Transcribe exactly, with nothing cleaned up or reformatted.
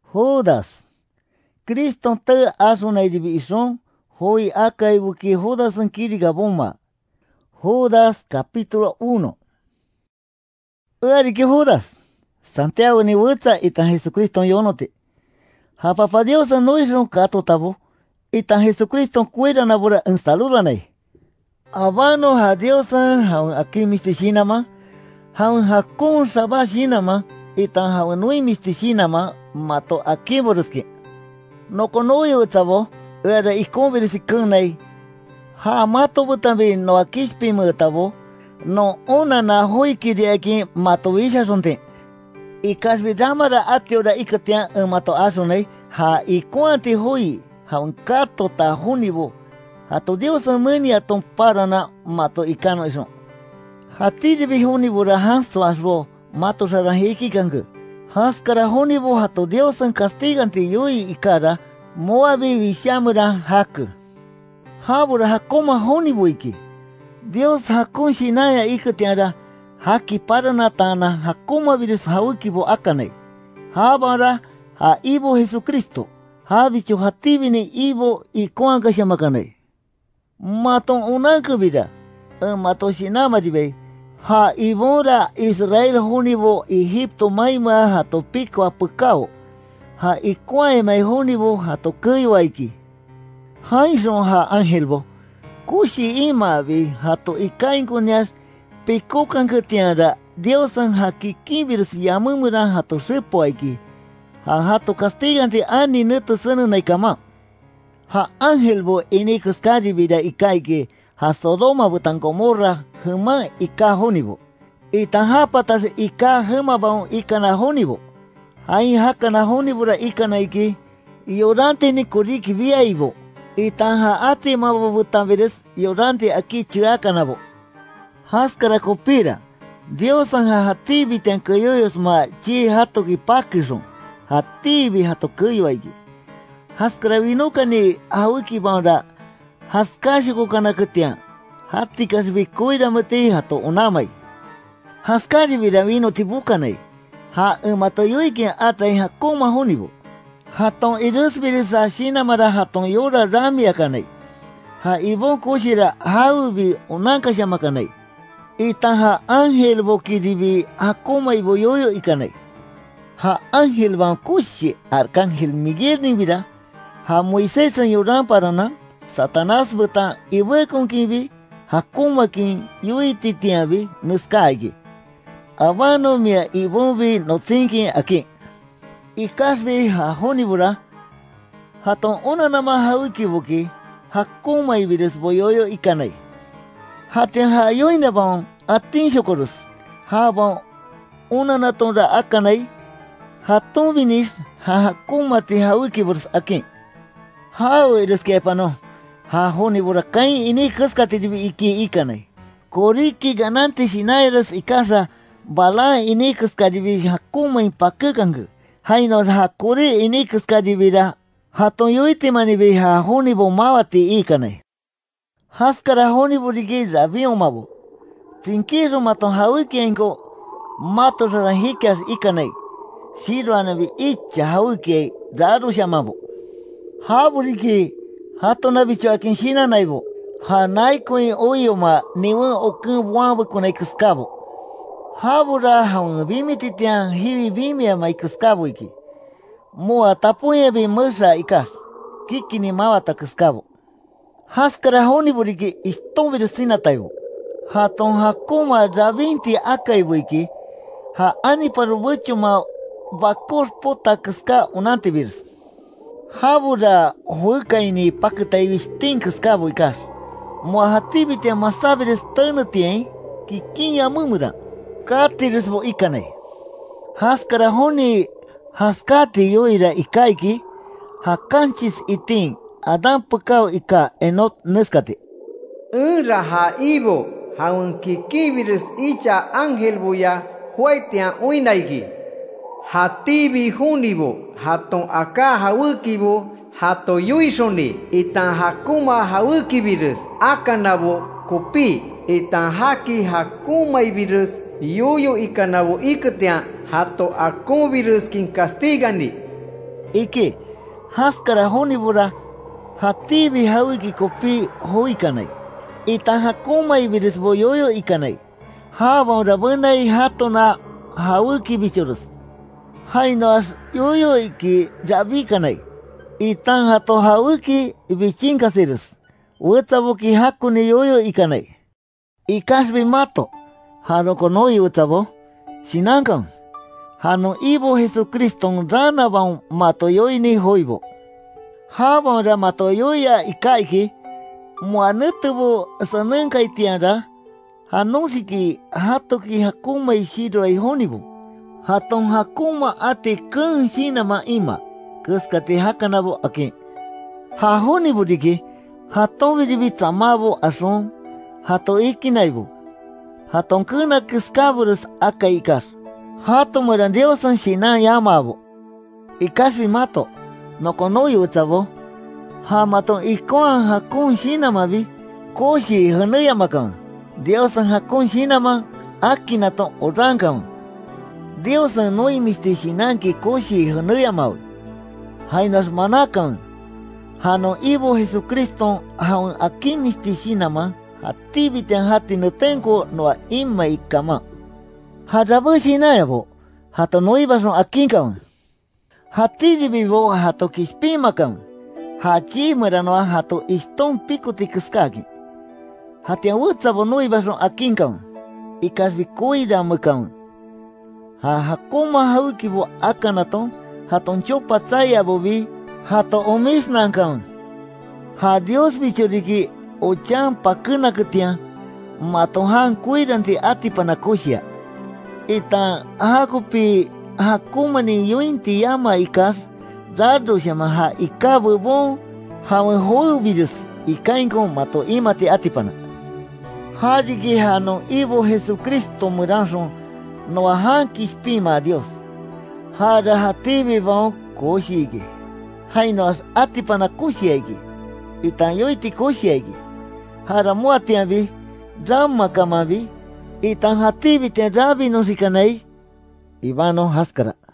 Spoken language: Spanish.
Judas. Cristo te asuna división, hoy acá y Judas en Kirigaboma. Judas capítulo uno. Eri que Judas. Santiago ni wutsa itan Jesucristo yonote. Hafafa Dios no es un cato tabo. Itan Jesucristo cuida na bura en saludanay. Abano ha Dios ha aquí mistichinama. Ha hakun sabashinama. Itan ha nui mistichinama. Mato aquí boruski. No conoyo tabo. Era ikonverisikunay. Ha mato butambi no akispim tabo. No una na hui kiri aquí mato wisha sonte. I kasvidamara atiora ikatia mato asonay. Ha i quanti hui. Ha un kato ta hunibo. Ha to Dios mani atom parana mato ikano ison. Ha tidibi hunibo rahan soasbo. Mato sarahiki gangu. Haskara hunibo ha to Dios castiganti yui ikara. Moabi vishamura haku. Habura hakoma hunibo iki. Dios hakun shinaya ikatiara. Haki parana tana hakuma virus haukibo akanay. Habara ha ibo Jesucristo. Ha bicho hatibini ibo i kuanga shamakanay. Maton unanku bida. Mato shinama dibe. Ha ibora Israel hunibo Egipto maima hato pico apukao. Ha ikwae mai hunibo hato kuiwaiki. Ha ison ha angelbo. Kushi ima bi hato ikain kunyas. Pikukan ketiara Diosan haki kibirus yamumura hato sepo aiki. Ha hato castiganti ani neto senu naikama. Ha angelbo inikus kaji bida ikaiki. Ha Sodoma butan Gomorra huma ika honibo. Itan hapatas ika huma baun ikana honibo. Ha in hakana honibura ikana iki. Yorante ni kuriki via ibo. Itan ha ati mabo butan veres yorante aki chirakanabo. Haskara kopira. Dios ha hatibi ten koyoyos ma chi hato ki pakison. Hatibi hato koyoigi. Haskara vinuka ni awiki banda. Haskashi ko kana ketian. Hati kasbi koira mate hato unamai. Haskari bida vino tibukanai. Ha umato yoiki atai hakoma honibo. Haton irus birisa shina mara haton yora rami akanai. Ha ibon koshira haubi unanka shamakanai. Itan ha angel bokiribi hakoma ibo yoyo ikanay. Ha angel ban kushi arcángel Miguel ni bida. Ha Moisés en yoran parana. Satanás butan ibo con kibi. Hakoma kin yoi titiabi nuskaigi. Abano mia ibombi no thinking aquí. Ikasbi ha honibura. Haton una nama hauki boki. Hakoma ibires boyoyo ikanay. Haten ha yoina bon atin shokorus. Ha bon una natonda akanay. Haton vinis ha hakuma ti hauki burs akin. Ha eres que pano. Ha honibura kain ini kaskati dibi iki ikanay. Koriki ganante shinairas ikasa bala ini kaskati dibi hakuma impakakangu. Hainor ha kore ini kaskati dibi da. Haton yoite manibi ha honibo mawati ikanay. Haskara honibo digeza avion mabo. Tinkizo maton hauki enko mato rahikas ikanay. Shiro anabi icha hauki daru shamabo. Haburiki hato nabicho akin shina naibo. Ha naikoi oyoma niwen okun wambo kunay kaskabo. Habura haun bimi titian hiwi bimi amay kaskabo iki. Mua tapuya bi mersa ikas. Kiki ni mawata kaskabo. Haskara honibo diki istombiru sinataibo. Haton hakuma rabinti akaibo iki. Ha ani parubucho ma bakos pota kaska unantivirus. Habura huikaini pakutaivis tin kaskabo ikas. Mua hatibite masabiris ternutien kikin yamumura. Katiris bo ikanay. Haskara honi haskati yoira ikaiki. Hakanchis itin. Adam pekau ika enot neskati. Unra ha ibo haun kikivirus icha angel buya huaitian uinaigi. Hatibi hunibo haton aka haukibo hato yuisoni itan hakuma haukivirus akanabo kopi itan haki hakuma virus yuyu ikanabo ikatian hato akun virus kin castigani. Iki, haskara honibura, hatibi hawiki kopi hoikanay. Itan hakuma ibiris boyoyo ikanay. Habang rabunay hatona hawiki bichurus. Hainas yoyo iki jabi kanay. Itan hato hawiki bichinkasirus. Wetsabuki hakuni yoyo ikanay. Ikasbi mato. Hano konoy wetsabo. Sinangkan. Hano ibo Jesucristo rana bang matoyoy ni hoibo. Habang ra matoyoya ikaiki. Muanutubo sanangkay tiara. Hanong siki hatoki hakuma ishiro ay honibo. Hatong hakuma ate keng sinama ima. Kuskati hakanabo akin. Ha honibo diki. Hatong vidibi tamabo ason. Hato ikinaibo. Hatong kuna kiskaburus akaikas. Hato merandiosan shina yamabo. Ikasbi mato. No konoy utsabo. Ha maton ikoan hakun shinamabi. Koshi hanayamakan. Diosan hakun shinama. Akinaton orankan. Diosan noi misti shinanki koshi hanayamawi. Hainas manakan. Hano ibo Jesucristo haun akin misti shinama. Hatibiten hati nutenko noa ima ikama. Harabu sinayabo. Hato noibason akinkan. Hatijibibo hato kispimakan. Hachi meranoa hato iston pikuti kiskaki. Hatian utsabo noibason akinkan. Ikasbi kuidamukan. Ha hakuma haukibo akanaton. Haton chopa tsayabobi. Hato omisnankan. Ha Dios bichoriki. Ochan pakuna ketian. Matonhan kuidanti ati panakusia. Ita hakupi hakumani yuinti yama ikas. Dado shama ha ikabu bon. Hawe hoi virus. Ikainko mato imati atipana. Hajiki hano ibo Jesucristo muranson. No ahan kispima a Dios. Hara hatibi bon koshigi. Hainos atipana kusiegi. Itan yoiti kosiegi. Hara muatiabi. Drama kamabi. Itan hatibi te rabi no sikanay. Ivano haskara.